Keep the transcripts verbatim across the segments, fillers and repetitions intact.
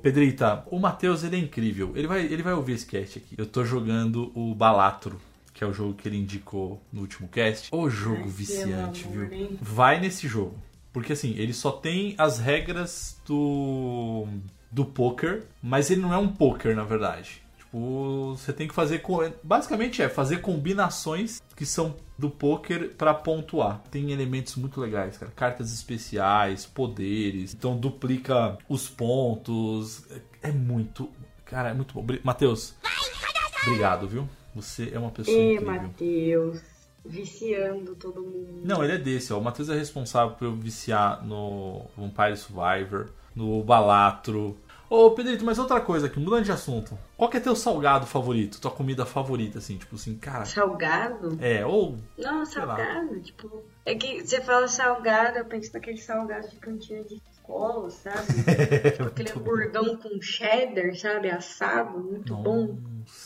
Pedrita, o Matheus, ele é incrível. Ele vai, ele vai ouvir esse cast aqui. Eu tô jogando o Balatro, que é o jogo que ele indicou no último cast. O jogo Ai, viciante, viu? Hein? Vai nesse jogo. Porque assim, ele só tem as regras do, do poker, mas ele não é um poker, na verdade. Tipo, você tem que fazer... Basicamente é fazer combinações que são do poker pra pontuar. Tem elementos muito legais, cara. Cartas especiais, poderes. Então duplica os pontos. É muito... Cara, é muito bom. Matheus, obrigado, viu? Você é uma pessoa Ei, incrível. Matheus, viciando todo mundo. Não, ele é desse, ó. O Matheus é responsável por eu viciar no Vampire Survivor, no Balatro. Ô, Pedrito, mas outra coisa aqui, mudando de assunto. Qual que é teu salgado favorito? Tua comida favorita, assim, tipo assim, cara... Salgado? É, ou... Não, salgado, tipo... É que você fala salgado, eu penso naquele salgado de cantina de escola, sabe? É, tipo, aquele hamburgão com cheddar, sabe? Assado, muito Nossa. bom.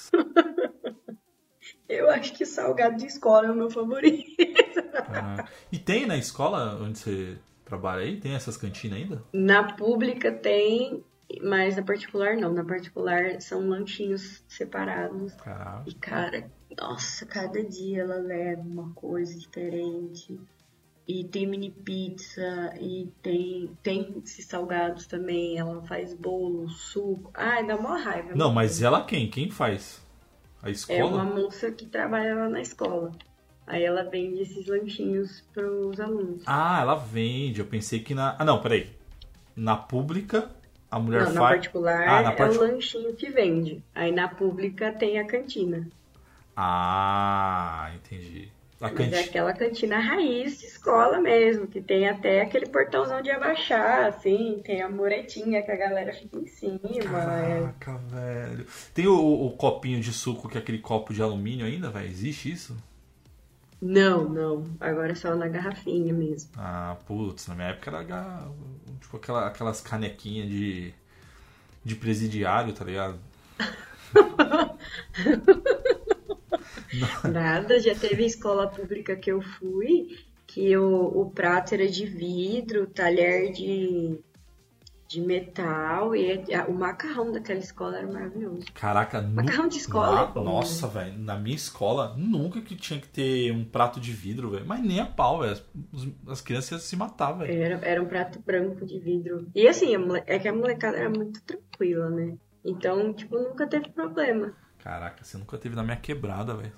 Eu acho que salgado de escola é o meu favorito. Ah, e tem na escola onde você trabalha aí? Tem essas cantinas ainda? Na pública tem... Mas na particular não, na particular são lanchinhos separados. Caraca. E cara, nossa, cada dia ela leva uma coisa diferente. E tem mini pizza, e tem, tem esses salgados também, ela faz bolo, suco. Ai, dá uma raiva. Não, mas ela quem? Quem faz? A escola? É uma moça que trabalha lá na escola. Aí ela vende esses lanchinhos pros alunos. Ah, ela vende, eu pensei que na... Ah, não, peraí. Na pública... A mulher não, faz... na particular ah, na part... é o lanchinho que vende. Aí na pública tem a cantina. Ah, entendi. A Mas canti... é aquela cantina raiz de escola mesmo, que tem até aquele portãozão de abaixar, assim, tem a muretinha que a galera fica em cima. Caraca, é... velho. Tem o, o copinho de suco, que é aquele copo de alumínio ainda, velho? Existe isso? Não, não. Agora é só na garrafinha mesmo. Ah, putz, na minha época era tipo aquela, aquelas canequinhas de, de presidiário, tá ligado? Nada, já teve escola pública que eu fui, que o, o prato era de vidro, talher de, de metal, e a, o macarrão daquela escola era maravilhoso. Caraca, macarrão nu... de escola. Na... É Nossa, velho, na minha escola nunca que tinha que ter um prato de vidro, velho. Mas nem a pau, velho. As crianças iam se matar, velho. Era, era um prato branco de vidro. E assim, a mole... é que a molecada era muito tranquila, né? Então, tipo, nunca teve problema. Caraca, você nunca teve na minha quebrada, velho.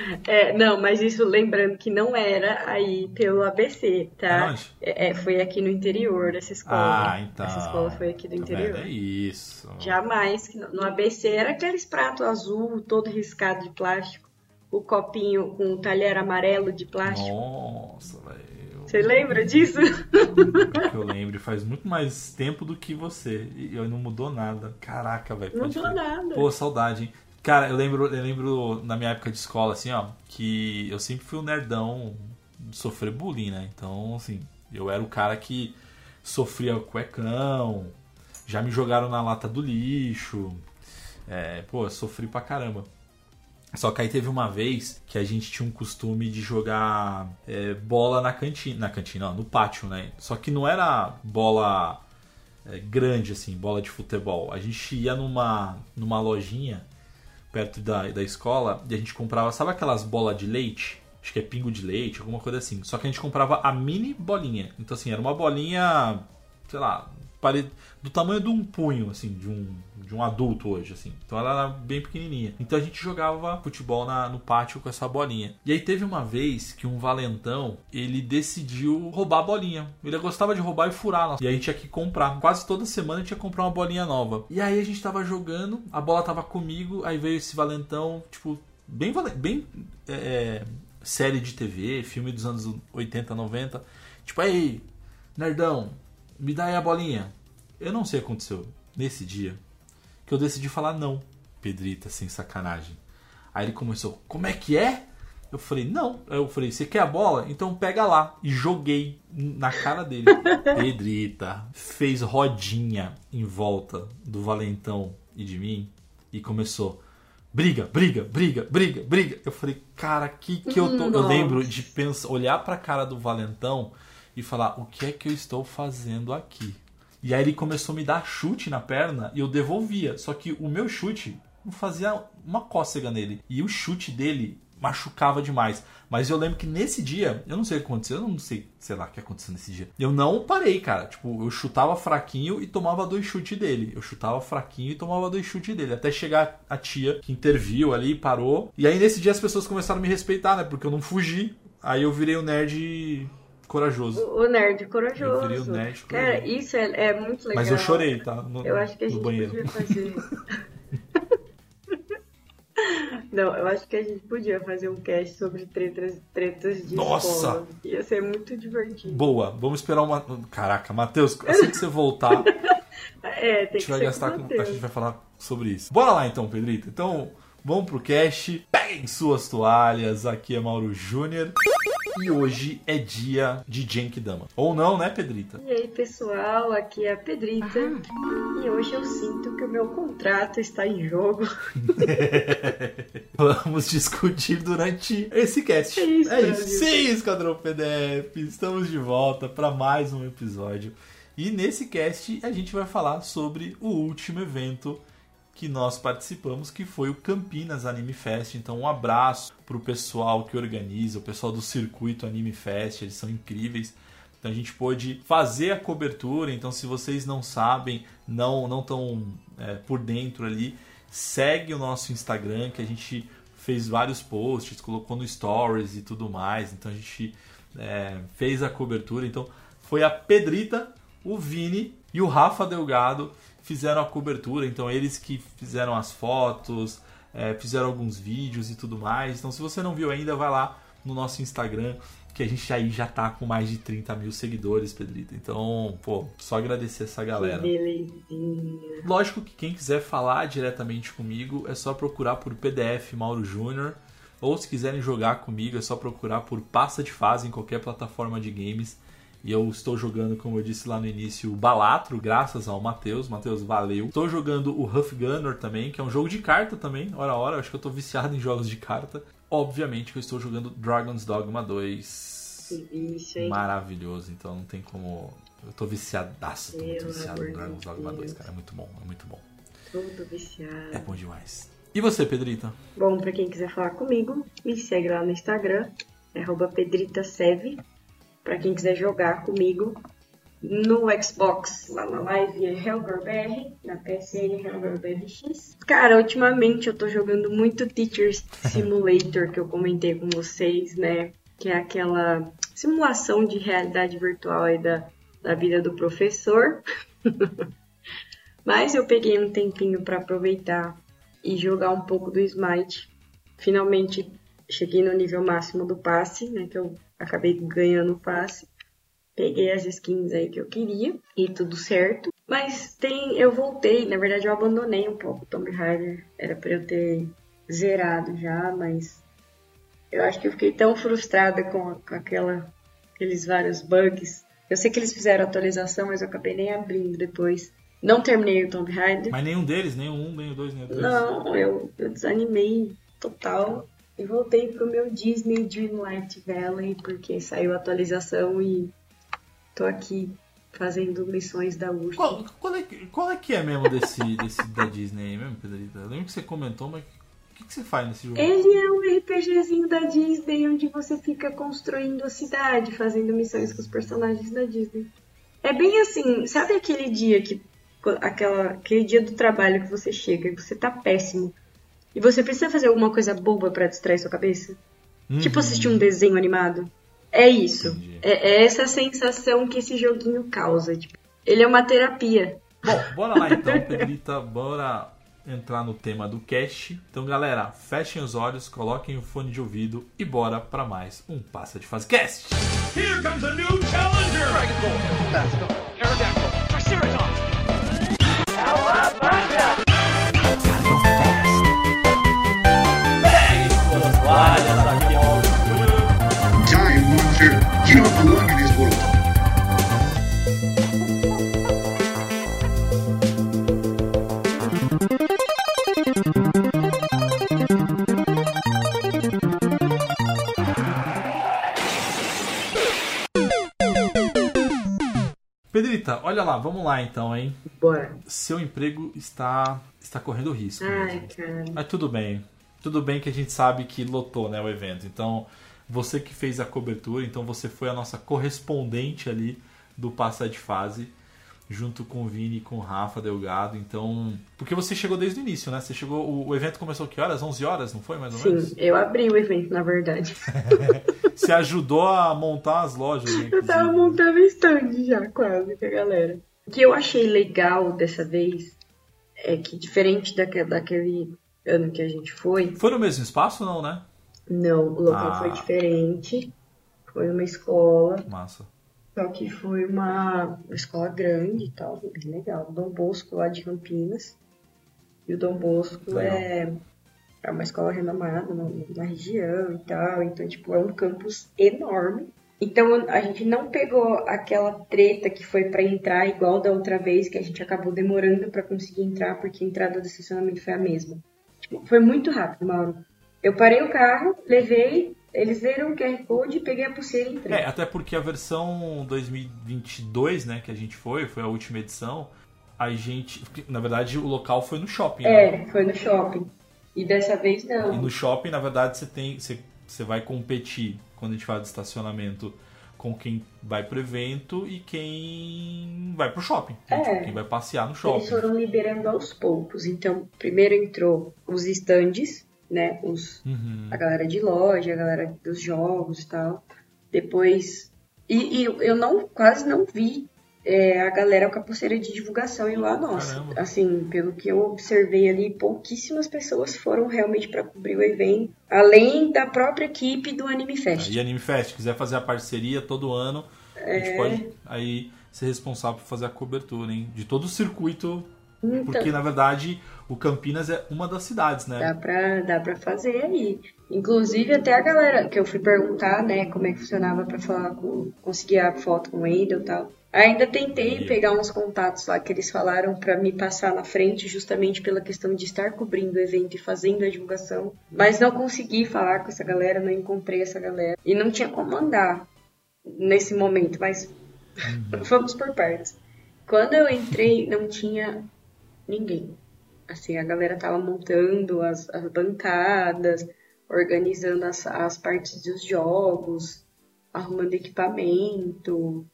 É, não, mas isso lembrando que não era aí pelo A B C, tá? É, é, foi aqui no interior dessa escola. Ah, então. Essa escola foi aqui do interior. É isso. Jamais. No A B C era aqueles pratos azul, todo riscado de plástico. O copinho com o talher amarelo de plástico. Nossa, velho. Você lembra disso? Que eu lembro, faz muito mais tempo do que você. E não mudou nada. Caraca, velho. Não mudou nada. Pô, saudade, hein? Cara, eu lembro, eu lembro na minha época de escola, assim, ó, que eu sempre fui um nerdão de sofrer bullying, né? Então, assim, eu era o cara que sofria cuecão, já me jogaram na lata do lixo. É, pô, eu sofri pra caramba. Só que aí teve uma vez que a gente tinha um costume de jogar é, bola na cantina, na cantina, ó, no pátio, né? Só que não era bola é, grande, assim, bola de futebol. A gente ia numa, numa lojinha perto da, da escola e a gente comprava, sabe aquelas bolas de leite? Acho que é pingo de leite, alguma coisa assim. Só que a gente comprava a mini bolinha. Então, assim, era uma bolinha, sei lá, pare... do tamanho de um punho, assim, de um, de um adulto hoje, assim. Então ela era bem pequenininha. Então a gente jogava futebol na, no pátio com essa bolinha. E aí teve uma vez que um valentão, ele decidiu roubar a bolinha. Ele gostava de roubar e furar. E aí a gente tinha que comprar. Quase toda semana a gente ia comprar uma bolinha nova. E aí a gente tava jogando, a bola tava comigo, aí veio esse valentão, tipo, bem... bem é, série de T V, filme dos anos oitenta, noventa. Tipo, aí, nerdão, me dá aí a bolinha. Eu não sei o que aconteceu nesse dia que eu decidi falar não, Pedrita, sem sacanagem. Aí ele começou, como é que é? Eu falei, não. Eu falei, você quer a bola? Então pega lá. E joguei na cara dele. Pedrita fez rodinha em volta do valentão e de mim e começou, briga, briga, briga, briga, briga. Eu falei, cara, que que eu tô... Nossa. Eu lembro de pensar, olhar pra cara do valentão e falar, o que é que eu estou fazendo aqui? E aí ele começou a me dar chute na perna e eu devolvia. Só que o meu chute não fazia uma cócega nele. E o chute dele machucava demais. Mas eu lembro que nesse dia, eu não sei o que aconteceu, eu não sei, sei lá o que aconteceu nesse dia. Eu não parei, cara. Tipo, eu chutava fraquinho e tomava dois chutes dele. Eu chutava fraquinho e tomava dois chutes dele. Até chegar a tia que interviu ali, parou. E aí nesse dia as pessoas começaram a me respeitar, né? Porque eu não fugi. Aí eu virei o nerd corajoso. O nerd corajoso. Eu virei o nerd corajoso. Cara, isso é, é muito legal. Mas eu chorei, tá? No, eu acho que a gente banheiro. podia fazer... Não, eu acho que a gente podia fazer um cast sobre tretas, tretas de Nossa! escola. Ia ser muito divertido. Boa, vamos esperar uma... Caraca, Matheus, assim que você voltar, é, tem a gente que vai ser gastar com com... Matheus. A gente vai falar sobre isso. Bora lá então, Pedrito. Então, vamos pro cast. Peguem suas toalhas. Aqui é Mauro Júnior. E hoje é dia de Genkidama. Ou não, né, Pedrita? E aí, pessoal, aqui é a Pedrita. Aham. E hoje eu sinto que o meu contrato está em jogo. Vamos discutir durante esse cast. É isso, é isso. Sim, Esquadrão P D F. Estamos de volta para mais um episódio. E nesse cast a gente vai falar sobre o último evento que nós participamos, que foi o Campinas Anime Fest. Então um abraço pro pessoal que organiza, o pessoal do Circuito Anime Fest, eles são incríveis. Então a gente pôde fazer a cobertura. Então se vocês não sabem, não não estão é, por dentro ali, segue o nosso Instagram, que a gente fez vários posts, colocou no Stories e tudo mais. Então a gente é, fez a cobertura. Então foi a Pedrita, o Vini e o Rafa Delgado fizeram a cobertura. Então eles que fizeram as fotos, é, fizeram alguns vídeos e tudo mais. Então se você não viu ainda, vai lá no nosso Instagram, que a gente aí já tá com mais de trinta mil seguidores, Pedrita. Então, pô, só agradecer essa galera. Que belezinha. Lógico que quem quiser falar diretamente comigo é só procurar por P D F Mauro Júnior. Ou se quiserem jogar comigo é só procurar por Passa de Fase em qualquer plataforma de games. E eu estou jogando, como eu disse lá no início, o Balatro, graças ao Matheus. Matheus, valeu. Estou jogando o Huff Gunner também, que é um jogo de carta também. Ora, ora, acho que eu estou viciado em jogos de carta. Obviamente que eu estou jogando Dragon's Dogma dois. Isso, hein? Maravilhoso, então não tem como... Eu tô viciadaço, tô muito viciado no Dragon's Dogma dois, cara. É muito bom, é muito bom. Tudo viciado. É bom demais. E você, Pedrita? Bom, pra quem quiser falar comigo, me segue lá no Instagram, é arroba pedritasev. Pra quem quiser jogar comigo, no Xbox, lá na live, é HellgirlBR, na P S N, HellgirlBRX. Cara, ultimamente eu tô jogando muito Teacher Simulator, que eu comentei com vocês, né? Que é aquela simulação de realidade virtual aí da, da vida do professor. Mas eu peguei um tempinho pra aproveitar e jogar um pouco do Smite. Finalmente cheguei no nível máximo do passe, né? Que eu acabei ganhando o passe. Peguei as skins aí que eu queria e tudo certo. Mas tem, eu voltei, na verdade eu abandonei um pouco o Tomb Raider. Era pra eu ter zerado já, mas eu acho que eu fiquei tão frustrada com, com aquela, aqueles vários bugs. Eu sei que eles fizeram atualização, mas eu acabei nem abrindo depois. Não terminei o Tomb Raider. Mas nenhum deles, nem o um, nem o dois, nem o três. Não, eu, eu desanimei total. E voltei pro meu Disney Dreamlight Valley, porque saiu a atualização e tô aqui fazendo missões da U R S S. Qual, qual, é, qual é que é mesmo desse, desse da Disney aí mesmo, Pedrita? Eu lembro que você comentou, mas o que, que você faz nesse jogo? Ele é um RPGzinho da Disney, onde você fica construindo a cidade, fazendo missões com os personagens da Disney. É bem assim, sabe aquele dia que aquela, aquele dia do trabalho que você chega e você tá péssimo e você precisa fazer alguma coisa boba pra distrair sua cabeça? Uhum. Tipo assistir um desenho animado. É isso. É, é essa sensação que esse joguinho causa. Tipo, ele é uma terapia. Bom, bora lá então, Pedrita. Bora entrar no tema do cast. Então, galera, fechem os olhos, coloquem o fone de ouvido e bora pra mais um Passa de Fase Cast. Here comes a new challenger! Dragon Ball, Basco, Aerodactyl, Triceratops! Cowabunga! Giant monster, you don't belong in this world. Pedrita, olha lá, vamos lá então, hein? Bora. Seu emprego está, está correndo risco. Ai, mesmo. cara. Mas tudo bem. Tudo bem que a gente sabe que lotou, né, o evento. Então, você que fez a cobertura, então você foi a nossa correspondente ali do Passa de Fase, junto com o Vini e com o Rafa Delgado. Então, porque você chegou desde o início, né? Você chegou, o, o evento começou que horas? onze horas, não foi mais ou Sim, menos? Sim, eu abri o evento, na verdade. Você ajudou a montar as lojas, né? Eu tava montando stand já, quase, com a galera. O que eu achei legal dessa vez é que, diferente daquele, daquele ano que a gente foi... Foi no mesmo espaço ou não, né? Não, o local Ah. foi diferente. Foi uma escola. Massa. Só que foi uma, uma escola grande e tal, bem legal. O Dom Bosco lá de Campinas. E o Dom Bosco é, é uma escola renomada na, na região e tal. Então, tipo, é um campus enorme. Então, a gente não pegou aquela treta que foi pra entrar igual da outra vez, que a gente acabou demorando pra conseguir entrar, porque a entrada do estacionamento foi a mesma. Tipo, foi muito rápido, Mauro. Eu parei o carro, levei, eles viram o Q R Code, peguei a pulseira e entrei. É, até porque a versão dois mil e vinte e dois, né, que a gente foi, foi a última edição, a gente... Na verdade, o local foi no shopping, né? É, foi no shopping. E dessa vez não. E no shopping, na verdade, você tem... Você, você vai competir, quando a gente fala de estacionamento, com quem vai pro evento e quem vai pro shopping. É. Tipo, quem vai passear no shopping. Eles foram liberando aos poucos. Então, primeiro entrou os estandes, né? Os, Uhum. A galera de loja, a galera dos jogos e tal. Depois... E, e eu não, quase não vi é, a galera com a pulseira de divulgação ir lá, nossa. Caramba. Assim, pelo que eu observei ali, pouquíssimas pessoas foram realmente para cobrir o evento, além da própria equipe do Anime Fest. E Anime Fest, quiser fazer a parceria todo ano, a gente É. pode aí ser responsável por fazer a cobertura, hein? De todo o circuito, Então, porque na verdade o Campinas é uma das cidades, né? Dá pra, dá pra fazer aí. Inclusive, até a galera que eu fui perguntar, né, como é que funcionava pra falar com, conseguir a foto com o Wendel e tal. Ainda tentei E- pegar uns contatos lá que eles falaram pra me passar na frente, justamente pela questão de estar cobrindo o evento e fazendo a divulgação. Mas não consegui falar com essa galera, não encontrei essa galera. E não tinha como andar nesse momento, mas vamos por partes. Quando eu entrei, não tinha ninguém. Assim, a galera tava montando as, as bancadas, organizando as, as partes dos jogos, arrumando equipamento.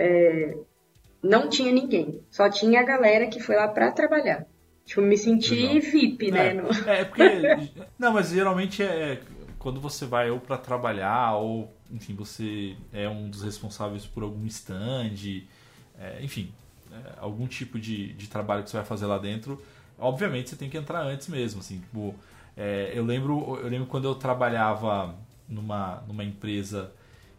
É, não tinha ninguém. Só tinha a galera que foi lá pra trabalhar. Tipo, me senti Legal. V I P, né? É, no- é porque. Não, mas geralmente é quando você vai ou pra trabalhar, ou, enfim, você é um dos responsáveis por algum stand, é, enfim, é, algum tipo de, de trabalho que você vai fazer lá dentro. Obviamente você tem que entrar antes mesmo, assim, tipo, é, eu lembro, eu lembro quando eu trabalhava numa, numa empresa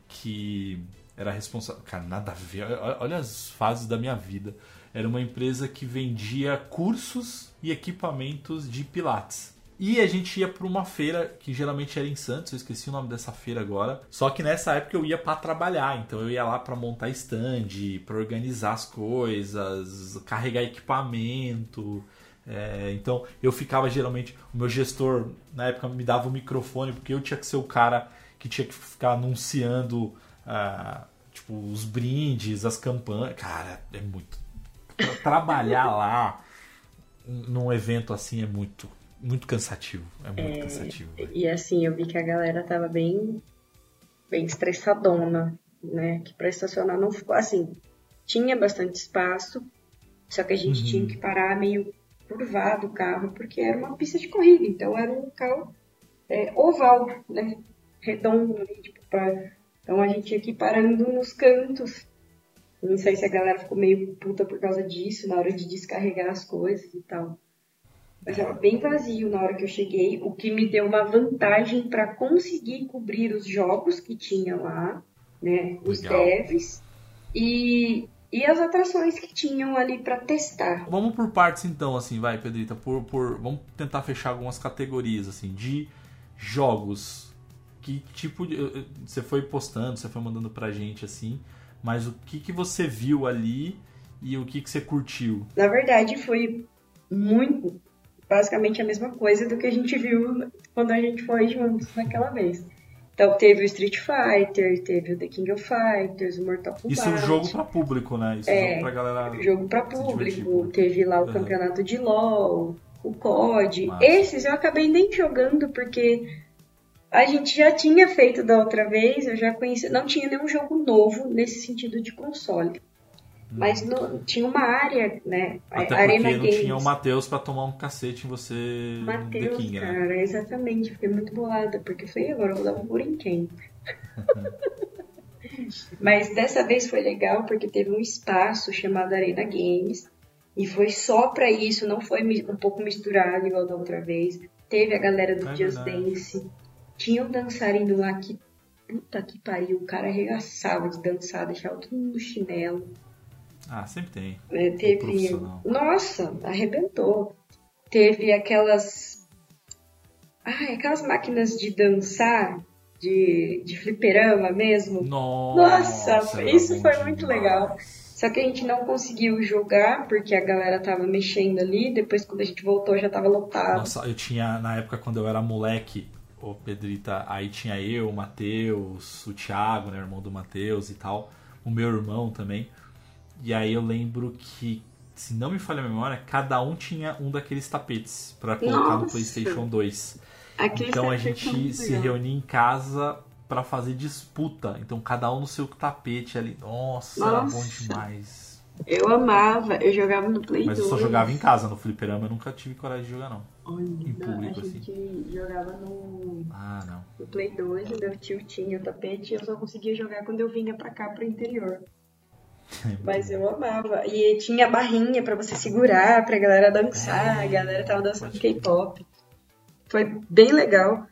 que era responsável, cara, nada a ver, olha olha as fases da minha vida. Era uma empresa que vendia cursos e equipamentos de pilates. E a gente ia para uma feira que geralmente era em Santos, eu esqueci o nome dessa feira agora. Só que nessa época eu ia para trabalhar, então eu ia lá para montar stand, para organizar as coisas, carregar equipamento. É, então eu ficava geralmente, o meu gestor na época me dava o microfone porque eu tinha que ser o cara que tinha que ficar anunciando ah, tipo, os brindes, as campanhas. Cara, é muito. Tra- Trabalhar lá num evento assim é muito, muito cansativo. É muito cansativo. velho. E assim, eu vi que a galera tava bem, bem estressadona, né? Que pra estacionar não ficou assim. Tinha bastante espaço, só que a gente Uhum. tinha que parar meio curvado o carro, porque era uma pista de corrida, então era um local é, oval, né? Redondo ali, tipo, pra... Então a gente tinha que ir parando nos cantos. Não sei se a galera ficou meio puta por causa disso, na hora de descarregar as coisas e tal. Mas estava bem vazio na hora que eu cheguei, o que me deu uma vantagem para conseguir cobrir os jogos que tinha lá, né? Os Legal. devs e, e as atrações que tinham ali para testar. Vamos por partes então, assim, vai, Pedrita. Por, por, vamos tentar fechar algumas categorias, assim, de jogos. Que tipo de. Você foi postando, você foi mandando pra gente, assim, mas o que, que você viu ali e o que, que você curtiu? Na verdade, foi muito, basicamente a mesma coisa do que a gente viu quando a gente foi juntos naquela vez. Então teve o Street Fighter, teve o The King of Fighters, o Mortal Kombat. Isso é um jogo pra público, né? Isso é um É, jogo pra galera. jogo pra se divertir. público, teve lá o Uhum. campeonato de LoL, o C O D. Massa. Esses eu acabei nem jogando porque a gente já tinha feito da outra vez, eu já conhecia, não tinha nenhum jogo novo nesse sentido de console. Mas no- tinha uma área, né? a Até Arena porque não Games. tinha o Matheus pra tomar um cacete em você no The Matheus, King, né? cara, exatamente. Fiquei muito bolada, porque eu falei, "E agora eu vou dar um por em quem?" Mas dessa vez foi legal, porque teve um espaço chamado Arena Games, e foi só pra isso, não foi mi- um pouco misturado igual da outra vez. Teve a galera do É Just verdade. Dance, tinha um dançarino lá que, puta que pariu, o cara arregaçava de dançar, deixava todo mundo chinelo. Ah, sempre tem. né? O Teve. profissional. Nossa, arrebentou. Teve aquelas. Ah, aquelas máquinas de dançar, de, de fliperama mesmo. Nossa, Nossa, era isso bom foi muito demais. legal. Só que a gente não conseguiu jogar porque a galera tava mexendo ali. Depois, quando a gente voltou, já tava lotado. Nossa, eu tinha, na época quando eu era moleque, ô Pedrita, aí tinha eu, o Matheus, o Thiago, né, irmão do Matheus e tal, o meu irmão também. E aí eu lembro que, se não me falha a memória, cada um tinha um daqueles tapetes pra colocar no Nossa. PlayStation dois. Aqueles Então a tapetes são gente muito se legais. reunia em casa pra fazer disputa. Então cada um no seu tapete ali. Nossa, era bom Nossa. demais. Eu amava, eu jogava no Play Mas eu dois. só jogava em casa, no fliperama eu nunca tive coragem de jogar não. Olha, em público, a assim. gente jogava no, Ah, não. no Play dois, o meu tio tinha o tapete e eu só conseguia jogar quando eu vinha pra cá, pro interior. Mas eu amava. E tinha barrinha pra você segurar, pra galera dançar. A galera tava dançando K-pop. Foi bem legal.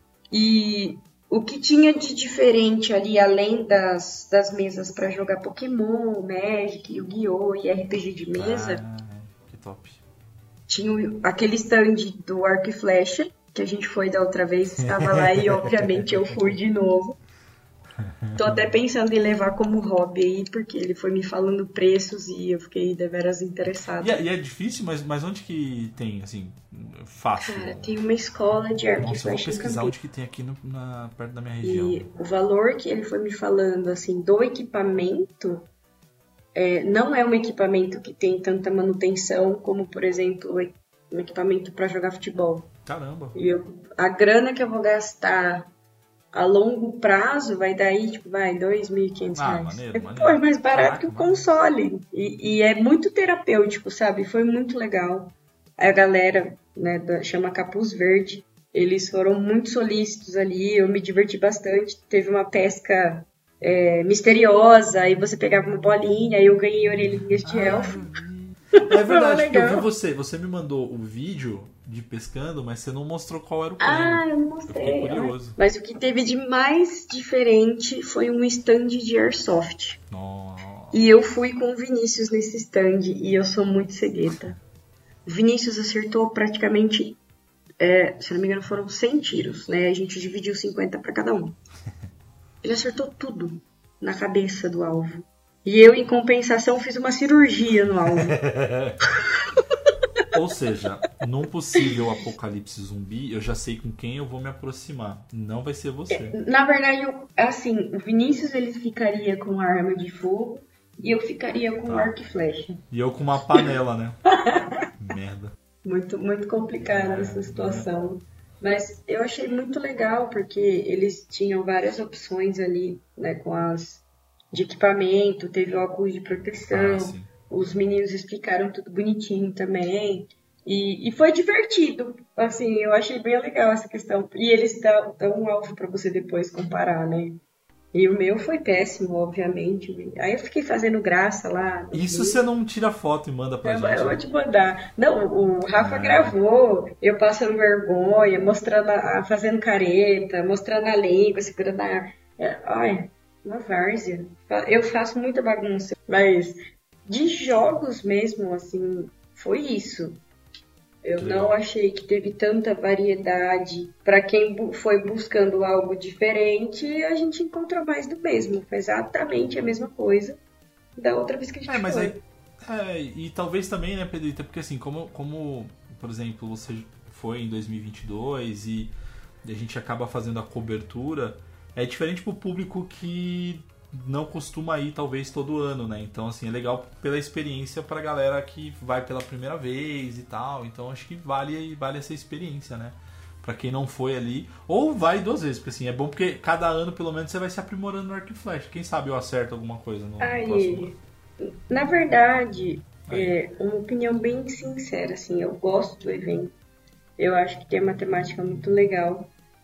E o que tinha de diferente ali, além das, das mesas pra jogar Pokémon, Magic, Yu-Gi-Oh! E R P G de mesa, Ah, que top. tinha o- aquele stand do Arco e Flecha, que a gente foi da outra vez, estava lá e obviamente eu fui de novo. Tô até pensando em levar como hobby aí, porque ele foi me falando preços e eu fiquei deveras interessada. E é, e é difícil, mas, mas onde que tem, assim, fácil? Cara, tem uma escola de arco e Nossa, eu vou flecha em pesquisar Campinas. onde que tem aqui no- na, perto da minha região. E o valor que ele foi me falando, assim, do equipamento, é, não é um equipamento que tem tanta manutenção como, por exemplo, o e- um equipamento para jogar futebol. Caramba. E eu, a grana que eu vou gastar a longo prazo vai dar aí, tipo, vai, dois mil e quinhentos Ah, reais. maneiro, é, maneiro. pô, é mais barato Caraca, que o maneiro. console. E, e é muito terapêutico, sabe? Foi muito legal. A galera, né, da, chama Capuz Verde, eles foram muito solícitos ali, eu me diverti bastante. Teve uma pesca é, misteriosa, aí você pegava uma bolinha, aí eu ganhei orelhinhas de elfo. É verdade, porque eu legal. vi você. Você me mandou o vídeo de pescando, mas você não mostrou qual era o prêmio. Ah, eu não Eu mostrei. fiquei curioso. Mas o que teve de mais diferente foi um stand de airsoft. Nossa. E eu fui com o Vinícius nesse stand e eu sou muito cegueta. O Vinícius acertou praticamente, é, se não me engano, foram cem tiros, né? A gente dividiu cinquenta para cada um. Ele acertou tudo na cabeça do alvo. E eu, em compensação, fiz uma cirurgia no alvo. Ou seja, num possível apocalipse zumbi, eu já sei com quem eu vou me aproximar. Não vai ser você. Na verdade, eu, assim, o Vinícius ele ficaria com a arma de fogo e eu ficaria com o arco e flecha. E eu com uma panela, né? Merda. Muito, muito complicada essa situação. Mas eu achei muito legal, porque eles tinham várias opções ali, né, com as de equipamento, teve óculos de proteção, Ah, sim. os meninos explicaram tudo bonitinho também. E, e foi divertido, assim, eu achei bem legal essa questão. E eles dão, dão um alvo para você depois comparar, né? E o meu foi péssimo, obviamente. Aí eu fiquei fazendo graça lá. no Isso vídeo. você não tira foto e manda pra Eu, gente. eu vou né? te mandar. Não, o Rafa Ah. gravou, eu passando vergonha, mostrando, a, fazendo careta, mostrando a língua, segurando a... É, olha, uma várzea. Eu faço muita bagunça, mas de jogos mesmo, assim, foi isso. Eu Que não legal. achei que teve tanta variedade. Pra quem bu- foi buscando algo diferente, a gente encontrou mais do mesmo. Foi exatamente a mesma coisa da outra vez que a gente É, mas foi. aí. É, e talvez também, né, Pedrita? Porque assim, como, como, por exemplo, você foi em dois mil e vinte e dois e a gente acaba fazendo a cobertura, é diferente pro público que não costuma ir, talvez, todo ano, né? Então, assim, é legal pela experiência pra galera que vai pela primeira vez e tal. Então, acho que vale, vale essa experiência, né? Pra quem não foi ali. Ou vai duas vezes, porque, assim, é bom porque cada ano, pelo menos, você vai se aprimorando no arco e flecha. Quem sabe eu acerto alguma coisa no Aí, próximo ano. na verdade, é uma opinião bem sincera, assim, eu gosto do evento. Eu acho que tem uma temática muito legal.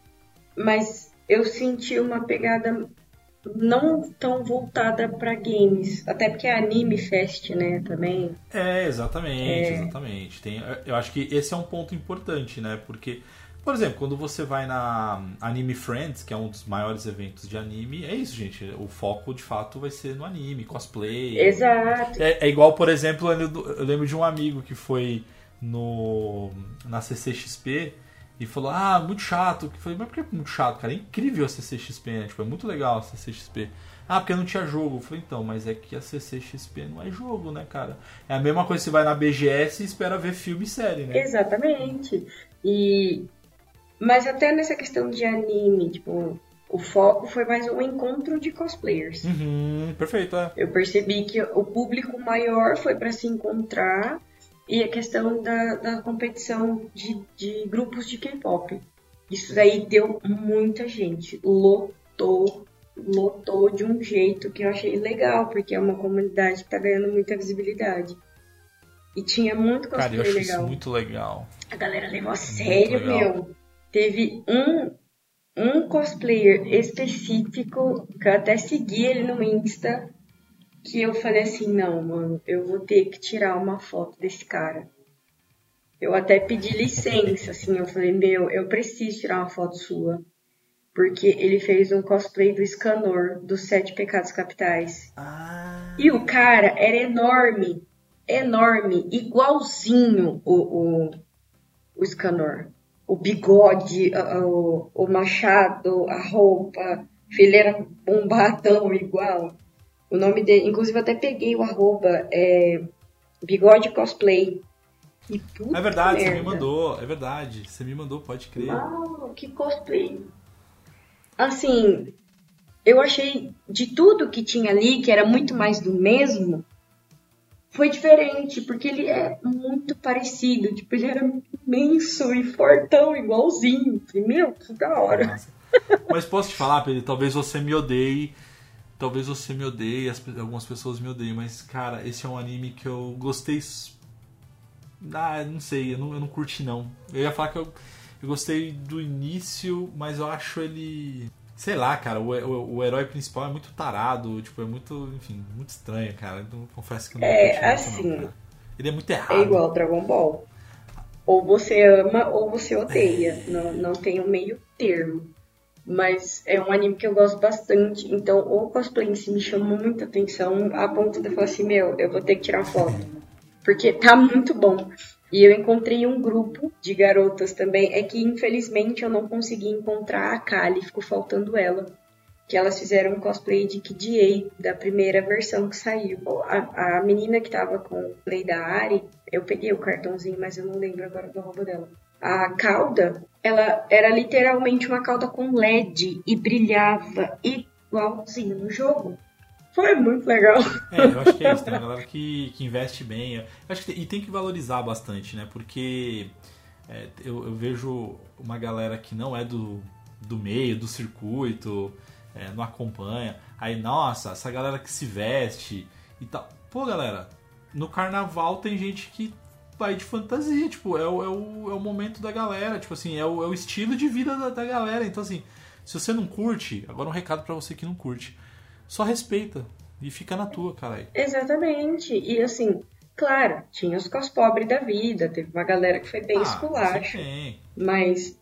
Mas eu senti uma pegada não tão voltada pra games. Até porque é Anime Fest, né, também. É, exatamente, É. exatamente. Tem, eu acho que esse é um ponto importante, né? Porque, por exemplo, quando você vai na Anime Friends, que é um dos maiores eventos de anime, é isso, gente. O foco, de fato, vai ser no anime, cosplay. Exato. É, é igual, por exemplo, eu lembro- eu lembro de um amigo que foi no, na C C X P e falou, ah, muito chato. Eu falei, mas por que é muito chato, cara? É incrível a C C X P, né? Tipo, é muito legal a C C X P. Ah, porque não tinha jogo. Eu falei, então, mas é que a C C X P não é jogo, né, cara? É a mesma coisa que você vai na B G S e espera ver filme e série, né? Exatamente. E... Mas até nessa questão de anime, tipo, o foco foi mais um encontro de cosplayers. Uhum, perfeito, é. Eu percebi que o público maior foi para se encontrar e a questão da, da competição de, de grupos de K-pop. Isso daí deu muita gente. Lotou, lotou de um jeito que eu achei legal, porque é uma comunidade que tá ganhando muita visibilidade. E tinha muito Cara, cosplay eu acho legal. isso muito legal. A galera levou a sério, legal. meu. Teve um, um cosplayer específico, que eu até segui ele no Insta, que eu falei assim, não, mano, eu vou ter que tirar uma foto desse cara. Eu até pedi licença, assim, eu falei, meu, eu preciso tirar uma foto sua. Porque ele fez um cosplay do Scanor, dos Sete Pecados Capitais. Ah, E o cara era enorme, enorme, igualzinho o, o, o Scanor. O bigode, a- o, o machado, a roupa, ele era bombadão igual. O nome dele, inclusive eu até peguei o arroba, é Bigode Cosplay. E puta é verdade, você me merda. mandou. É verdade, você me mandou, pode crer. Uau, que cosplay. Assim, eu achei de tudo que tinha ali, que era muito mais do mesmo, foi diferente, porque ele é muito parecido. Tipo, ele era imenso e fortão, igualzinho. Falei, meu, que da hora. Nossa. Mas posso te falar, Pedro, talvez você me odeie. Talvez você me odeie, as pe- algumas pessoas me odeiem, mas, cara, esse é um anime que eu gostei. s- Ah, não sei, eu não, eu não curti não. Eu ia falar que eu, eu gostei do início, mas eu acho ele. Sei lá, cara, o, o, o herói principal é muito tarado, tipo, é muito, enfim, muito estranho, cara. Então, confesso que eu não É, curti muito, assim, não, cara. Ele é muito errado. É igual Dragon Ball. Ou você ama ou você odeia. Não, não tem um meio termo. Mas é um anime que eu gosto bastante. Então o cosplay em si me chamou muita atenção a ponto de eu falar assim, meu, eu vou ter que tirar foto. Porque tá muito bom. E eu encontrei um grupo de garotas também. É que infelizmente eu não consegui encontrar a Kali, ficou faltando ela. Que elas fizeram um cosplay de Kid A, da primeira versão que saiu. A, a menina que tava com o play da Ari, eu peguei o cartãozinho, mas eu não lembro agora do arroba dela. A cauda, ela era literalmente uma cauda com L E D e brilhava igualzinho no jogo. Foi muito legal. É, eu acho que é isso. Tem uma galera que, que investe bem. Eu acho que tem, e tem que valorizar bastante, né? Porque é, eu, eu vejo uma galera que não é do, do meio, do circuito, é, não acompanha. Aí, nossa, essa galera que se veste e tal. Pô, galera, no carnaval tem gente que vai de fantasia. Tipo, é o, é o, é o momento da galera. Tipo assim, é o, é o estilo de vida da, da galera. Então, assim, se você não curte, agora um recado pra você que não curte. Só respeita e fica na tua, caralho. Exatamente. E assim, claro, tinha os cospobre da vida, teve uma galera que foi bem Ah, esculacho. você tem. Mas,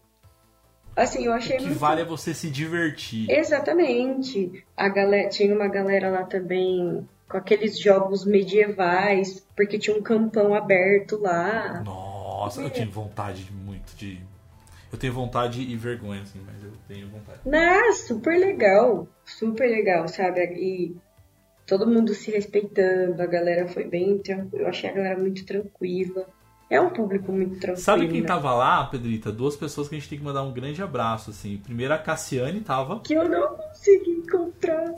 assim, eu achei O que muito... vale é você se divertir. Exatamente. A galera, tinha uma galera lá também com aqueles jogos medievais, porque tinha um campão aberto lá. Nossa, eu tenho vontade de muito de... Eu tenho vontade e vergonha, assim, mas eu tenho vontade. Nah, super legal. Super legal, sabe? E todo mundo se respeitando, a galera foi bem tranquila. Eu achei a galera muito tranquila. É um público muito tranquilo. Sabe quem né? tava lá, Pedrita? Duas pessoas que a gente tem que mandar um grande abraço, assim. Primeiro a Cassiane tava. Que eu não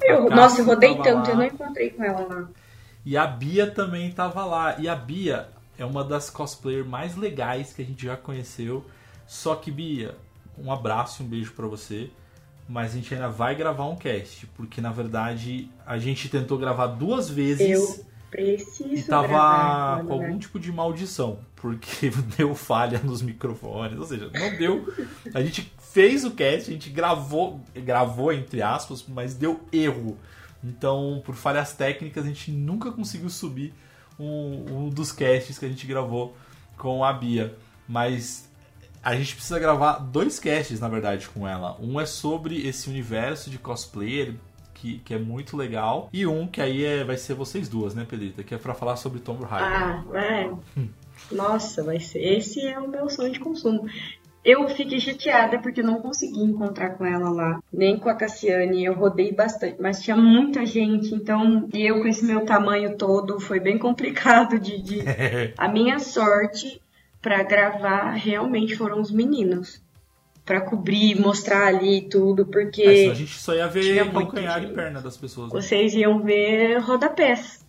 Eu, A nossa, eu Cassi rodei tava tanto, lá. eu não encontrei com ela lá. E a Bia também tava lá. E a Bia é uma das cosplayers mais legais que a gente já conheceu. Só que, Bia, um abraço e um beijo pra você. Mas a gente ainda vai gravar um cast. Porque, na verdade, a gente tentou gravar duas vezes. Eu preciso E tava gravar, com algum tipo de maldição. Porque deu falha nos microfones. Ou seja, não deu. A gente fez o cast, a gente gravou, gravou entre aspas, mas deu erro. Então, por falhas técnicas, a gente nunca conseguiu subir um, um dos casts que a gente gravou com a Bia. Mas a gente precisa gravar dois casts, na verdade, com ela. Um é sobre esse universo de cosplayer, que, que é muito legal. E um que aí é, vai ser vocês duas, né, Pelita? Que é pra falar sobre Tomb Raider. Ah, é. Nossa, vai ser. Esse é o meu sonho de consumo. Eu fiquei chateada porque eu não consegui encontrar com ela lá, nem com a Cassiane. Eu rodei bastante, mas tinha muita gente, então, e eu com esse meu tamanho todo, foi bem complicado de... de... A minha sorte pra gravar realmente foram os meninos. Pra cobrir, mostrar ali tudo, porque... É, senão a gente só ia ver tinha muito calcanhar e gente. perna das pessoas. Né? Vocês iam ver rodapés.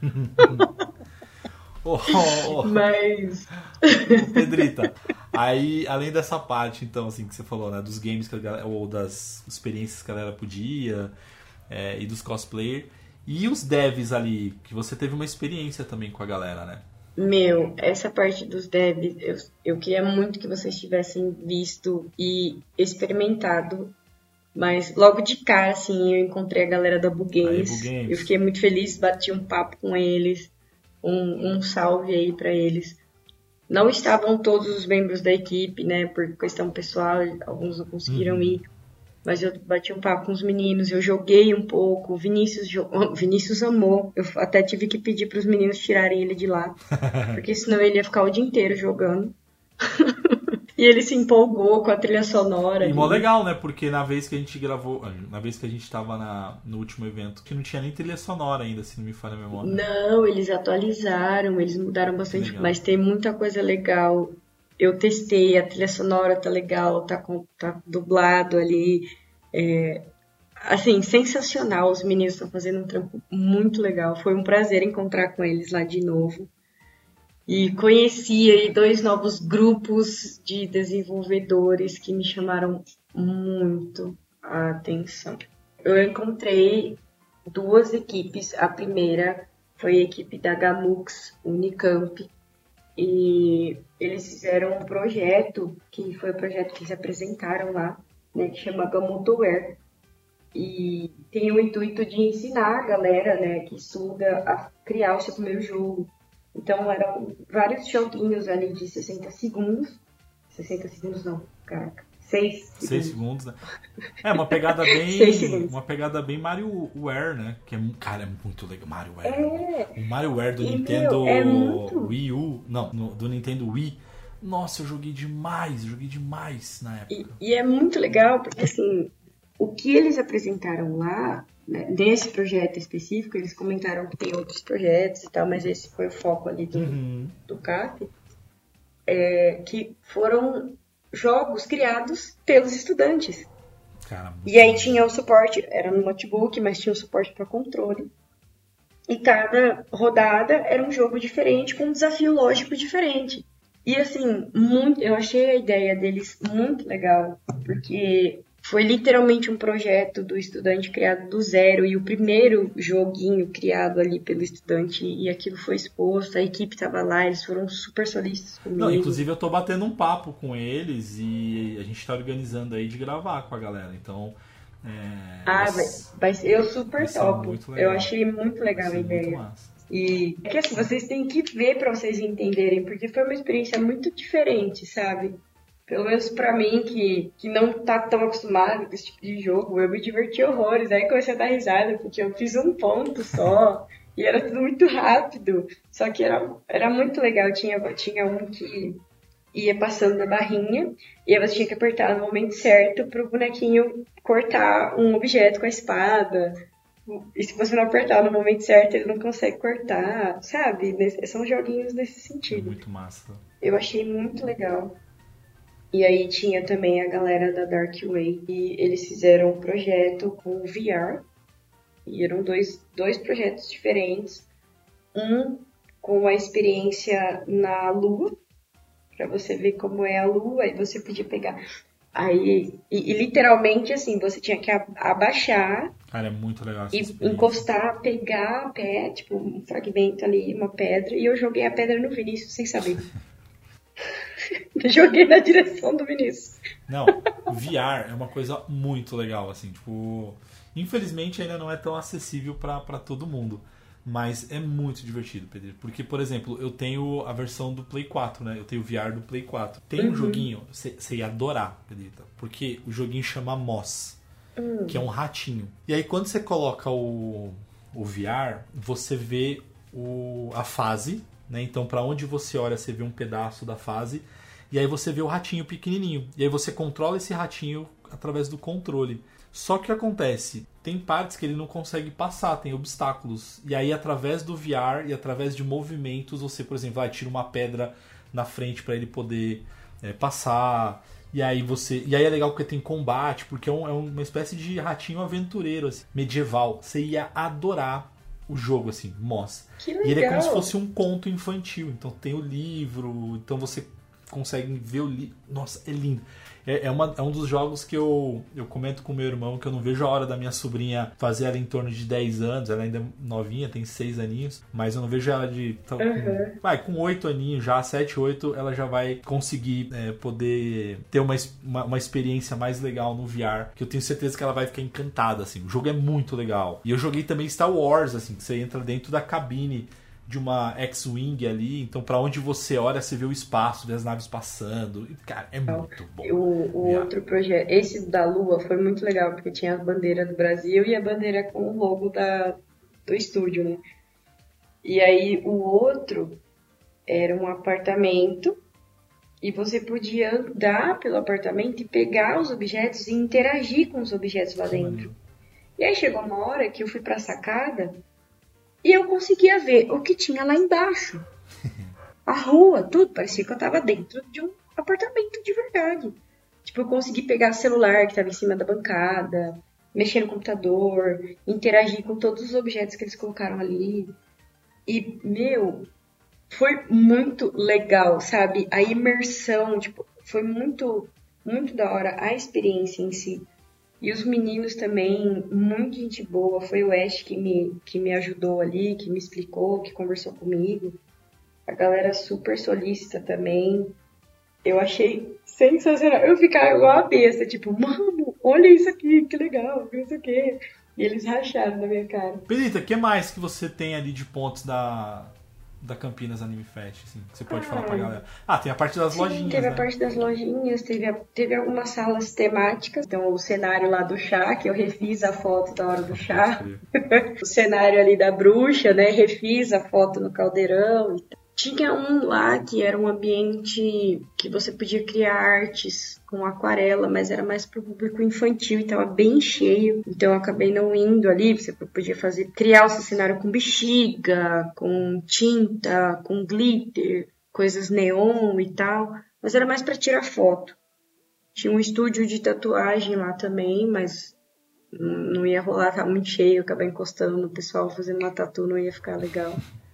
Oh, oh, oh. Mas... Ô, Pedrita, aí, além dessa parte, então, assim, que você falou, né, dos games que a galera, ou das experiências que a galera podia, é, e dos cosplayer, e os devs ali, que você teve uma experiência também com a galera, né? Meu, essa parte dos devs, eu, eu queria muito que vocês tivessem visto e experimentado, mas logo de cara, assim, eu encontrei a galera da Bugames, Aí, Bugames. eu fiquei muito feliz, bati um papo com eles, um, um salve aí pra eles. Não estavam todos os membros da equipe, né, por questão pessoal, alguns não conseguiram Uhum. ir, mas eu bati um papo com os meninos, eu joguei um pouco, o Vinícius, jo- o Vinícius amou, eu até tive que pedir para os meninos tirarem ele de lá, porque senão ele ia ficar o dia inteiro jogando. E ele se empolgou com a trilha sonora. E ali. mó legal, né? Porque na vez que a gente gravou, na vez que a gente tava na, no último evento, que não tinha nem trilha sonora ainda, se não me falha a memória. Não, eles atualizaram, eles mudaram bastante, Legal. mas tem muita coisa legal. Eu testei, a trilha sonora tá legal, tá, com, tá dublado ali. É, assim, sensacional. Os meninos estão fazendo um trampo muito legal. Foi um prazer encontrar com eles lá de novo. E conheci aí dois novos grupos de desenvolvedores que me chamaram muito a atenção. Eu encontrei duas equipes. A primeira foi a equipe da Gamux Unicamp. E eles fizeram um projeto, que foi o projeto que eles apresentaram lá, né, que chama Gamutoware. E tem o intuito de ensinar a galera, né, que estuda a criar o seu primeiro jogo. Então eram vários joguinhos ali de sessenta segundos. sessenta segundos não, caraca. seis segundos. Seis segundos, né? É, uma pegada Seis bem. segundos. Uma pegada bem MarioWare, né? Que é, cara, é muito legal. MarioWare. É. O MarioWare do E, Nintendo meu, é muito. Wii U. Não, no- do Nintendo Wii. Nossa, eu joguei demais, eu joguei demais na época. E, e é muito legal porque, assim, o que eles apresentaram lá, né, nesse projeto específico, eles comentaram que tem outros projetos e tal, mas esse foi o foco ali do, Uhum. do C A P, é, que foram jogos criados pelos estudantes. Cara, muito E aí bom. tinha o suporte, era no notebook, mas tinha o suporte para controle. E cada rodada era um jogo diferente, com um desafio lógico diferente. E assim, muito, eu achei a ideia deles muito legal, porque foi literalmente um projeto do estudante criado do zero, e o primeiro joguinho criado ali pelo estudante, e aquilo foi exposto, a equipe estava lá, eles foram super solistas comigo. Não, inclusive eu tô batendo um papo com eles e a gente tá organizando aí de gravar com a galera. Então. É, Ah, vai- vai, vai ser, eu super vai ser topo. muito legal. Eu achei muito legal vai a ser muito ideia. massa. E é que assim, vocês têm que ver pra vocês entenderem, porque foi uma experiência muito diferente, sabe? Pelo menos pra mim, que, que não tá tão acostumado com esse tipo de jogo, eu me diverti horrores. Aí comecei a dar risada, porque eu fiz um ponto só, e era tudo muito rápido. Só que era, era muito legal. Tinha, tinha um que ia passando na barrinha, e aí você tinha que apertar no momento certo pro bonequinho cortar um objeto com a espada. E se você não apertar no momento certo, ele não consegue cortar, sabe? Nesse- São joguinhos nesse É sentido. muito massa. Eu achei muito legal. E aí tinha também a galera da Dark Way, e eles fizeram um projeto com V R, E eram dois, dois projetos diferentes. Um com a experiência na Lua, para você ver como é a Lua, aí você podia pegar... Aí, e, e literalmente, assim, você tinha que abaixar... Cara, é muito legal essa e experiência. encostar, pegar a pé, tipo, um fragmento ali, uma pedra, e eu joguei a pedra no Vinícius sem saber. Joguei na direção do Vinícius. Não, V R é uma coisa muito legal, assim, tipo... Infelizmente ainda não é tão acessível pra, pra todo mundo. Mas é muito divertido, Pedro. Porque, por exemplo, eu tenho a versão do Play quatro, né? Eu tenho o V R do Play quatro. Tem um Uhum. joguinho, você ia adorar, Pedrita. Porque o joguinho chama Moss, Uhum. que é um ratinho. E aí quando você coloca o, o V R, você vê o, a fase, né? Então pra onde você olha, você vê um pedaço da fase. E aí você vê o ratinho pequenininho. E aí você controla esse ratinho através do controle. Só que o que acontece? Tem partes que ele não consegue passar, tem obstáculos. E aí, através do V R e através de movimentos, você, por exemplo, vai tira uma pedra na frente para ele poder é, passar. E aí você. E aí é legal porque tem combate, porque é, um, é uma espécie de ratinho aventureiro, assim, medieval. Você ia adorar o jogo, assim, Moss. Que E ele é como se legal. fosse um conto infantil. Então tem o livro, então você consegue ver o livro. Nossa, é lindo. É, é, uma, é um dos jogos que eu, eu comento com meu irmão, que eu não vejo a hora da minha sobrinha fazer ela em torno de dez anos. Ela ainda é novinha, tem seis aninhos, mas eu não vejo ela de... Tá, Uhum. com, vai, com oito aninhos já, sete, oito, ela já vai conseguir é, poder ter uma, uma, uma experiência mais legal no V R, que eu tenho certeza que ela vai ficar encantada, assim. O jogo é muito legal. E eu joguei também Star Wars, assim, que você entra dentro da cabine de uma X-Wing ali, então pra onde você olha, você vê o espaço, vê as naves passando. E, cara, é muito bom. O, o Yeah. outro projeto, esse da Lua foi muito legal, porque tinha a bandeira do Brasil e a bandeira com o logo da, do estúdio, né? E aí o outro era um apartamento e você podia andar pelo apartamento e pegar os objetos e interagir com os objetos lá dentro. E aí chegou uma hora que eu fui pra sacada e eu conseguia ver o que tinha lá embaixo. A rua, tudo. Parecia que eu tava dentro de um apartamento de verdade. Tipo, eu consegui pegar o celular que tava em cima da bancada, mexer no computador, interagir com todos os objetos que eles colocaram ali. E, meu, foi muito legal, sabe? A imersão, tipo, foi muito, muito da hora a experiência em si. E os meninos também, muito gente boa. Foi o Ash que me, que me ajudou ali, que me explicou, que conversou comigo. A galera super solícita também. Eu achei sensacional. Eu ficava igual a besta, tipo, mano, olha isso aqui, que legal, não sei o quê. E eles racharam na minha cara. Pedrita, o que mais que você tem ali de pontos da, da Campinas Anime Fest, assim, que você pode Ah, falar pra galera? Ah, tem a parte das Sim, lojinhas, teve né? a parte das lojinhas, teve, a- teve algumas salas temáticas. Então, o cenário lá do chá, que eu refiz a foto da hora do chá. O cenário ali da bruxa, né? Refiz a foto no caldeirão e tal. Tinha um lá que era um ambiente que você podia criar artes com aquarela, mas era mais para o público infantil e estava bem cheio. Então eu acabei não indo ali. Você podia fazer, criar o seu cenário com bexiga, com tinta, com glitter, coisas neon e tal. Mas era mais para tirar foto. Tinha um estúdio de tatuagem lá também, mas não ia rolar, tava muito cheio. Eu acabei encostando no pessoal fazendo uma tatu, não ia ficar legal.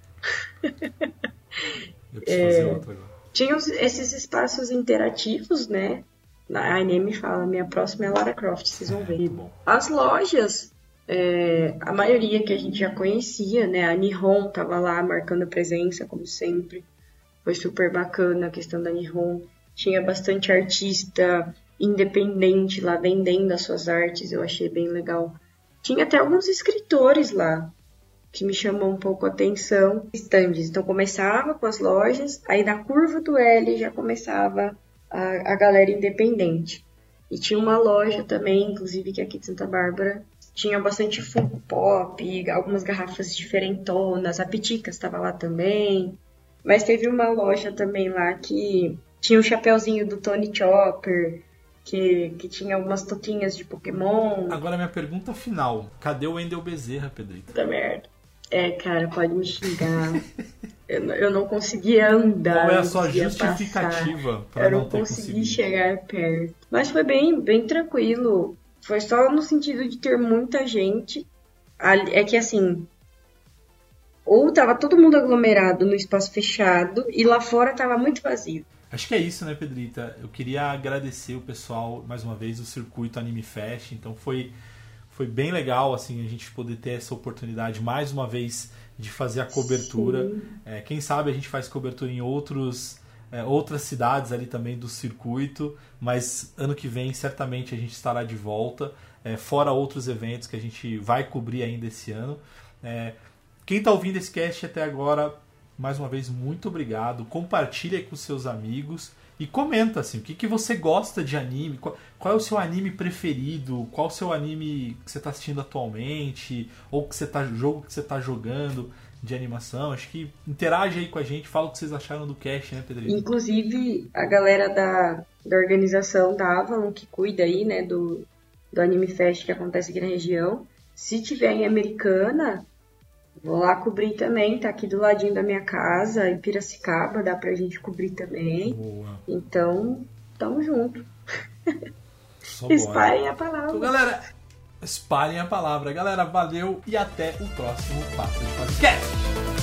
Eu preciso fazer outra agora. Tinha os- esses espaços interativos, né? A Anime fala, minha próxima é Lara Croft, vocês vão ver. Bom. As lojas, é, a maioria que a gente já conhecia, né? A Nihon tava lá marcando presença, como sempre. Foi super bacana a questão da Nihon. Tinha bastante artista independente lá vendendo as suas artes, eu achei bem legal. Tinha até alguns escritores lá, que me chamou um pouco a atenção. Stands. Então começava com as lojas, aí na curva do L já começava a, a galera independente. E tinha uma loja também, inclusive que é aqui de Santa Bárbara, tinha bastante Funko Pop, algumas garrafas diferentonas, a Piticas estava lá também. Mas teve uma loja também lá que tinha o chapeuzinho do Tony Chopper, que, que tinha algumas toquinhas de Pokémon. Agora minha pergunta final. Cadê o Wendel Bezerra, Pedrita? Puta merda. É, cara, pode me xingar. eu, não- eu não conseguia andar. Qual é a não sua conseguia justificativa passar. pra Eu não não ter consegui conseguido? chegar perto. Mas foi bem, bem tranquilo. Foi só no sentido de ter muita gente. Ali- É que assim, ou tava todo mundo aglomerado no espaço fechado e lá fora tava muito vazio. Acho que é isso, né, Pedrita? Eu queria agradecer o pessoal, mais uma vez, do Circuito Anime Fest. Então foi, foi bem legal, assim, a gente poder ter essa oportunidade, mais uma vez, de fazer a cobertura. Sim. É, quem sabe a gente faz cobertura em outros, é, outras cidades ali também do circuito, mas ano que vem, certamente, a gente estará de volta, é, fora outros eventos que a gente vai cobrir ainda esse ano. É, quem está ouvindo esse cast até agora, mais uma vez, muito obrigado. Compartilha com seus amigos e comenta assim, o que, que você gosta de anime, qual, qual é o seu anime preferido, qual é o seu anime que você está assistindo atualmente, ou que você tá, jogo que você está jogando de animação. Acho que interage aí com a gente, fala o que vocês acharam do cast, né, Pedrinho? Inclusive, a galera da, da organização da Avalon, que cuida aí, né, do, do Anime Fest que acontece aqui na região, se tiver em Americana, vou lá cobrir também, tá aqui do ladinho da minha casa, em Piracicaba, dá pra gente cobrir também. Boa. Então, tamo junto. Só bora. Espalhem a palavra. Então, galera, espalhem a palavra. Galera, valeu e até o próximo Papo de Podcast.